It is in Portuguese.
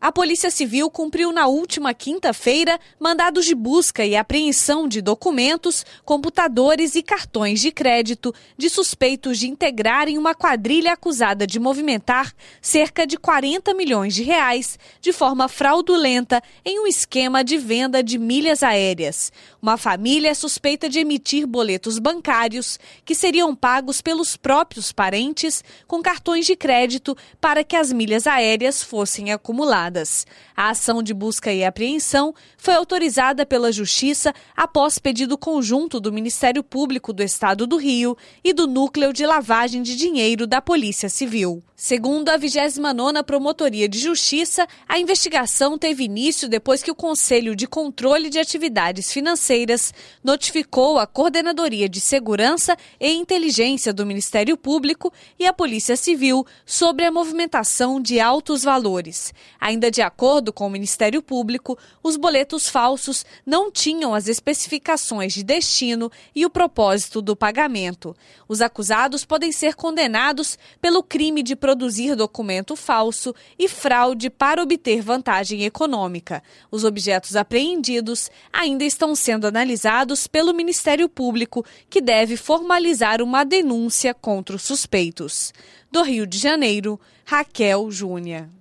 A Polícia Civil cumpriu na última quinta-feira mandados de busca e apreensão de documentos, computadores e cartões de crédito de suspeitos de integrarem uma quadrilha acusada de movimentar cerca de 40 milhões de reais de forma fraudulenta em um esquema de venda de milhas aéreas. Uma família é suspeita de emitir boletos bancários que seriam pagos pelos próprios parentes com cartões de crédito para que as milhas aéreas fossem acumuladas. A ação de busca e apreensão foi autorizada pela Justiça após pedido conjunto do Ministério Público do Estado do Rio e do Núcleo de Lavagem de Dinheiro da Polícia Civil. Segundo a 29ª Promotoria de Justiça, a investigação teve início depois que o Conselho de Controle de Atividades Financeiras notificou a Coordenadoria de Segurança e Inteligência do Ministério Público e a Polícia Civil sobre a movimentação de altos valores. Ainda de acordo com o Ministério Público, os boletos falsos não tinham as especificações de destino e o propósito do pagamento. Os acusados podem ser condenados pelo crime de produzir documento falso e fraude para obter vantagem econômica. Os objetos apreendidos ainda estão sendo analisados pelo Ministério Público, que deve formalizar uma denúncia contra os suspeitos. Do Rio de Janeiro, Raquel Júnior.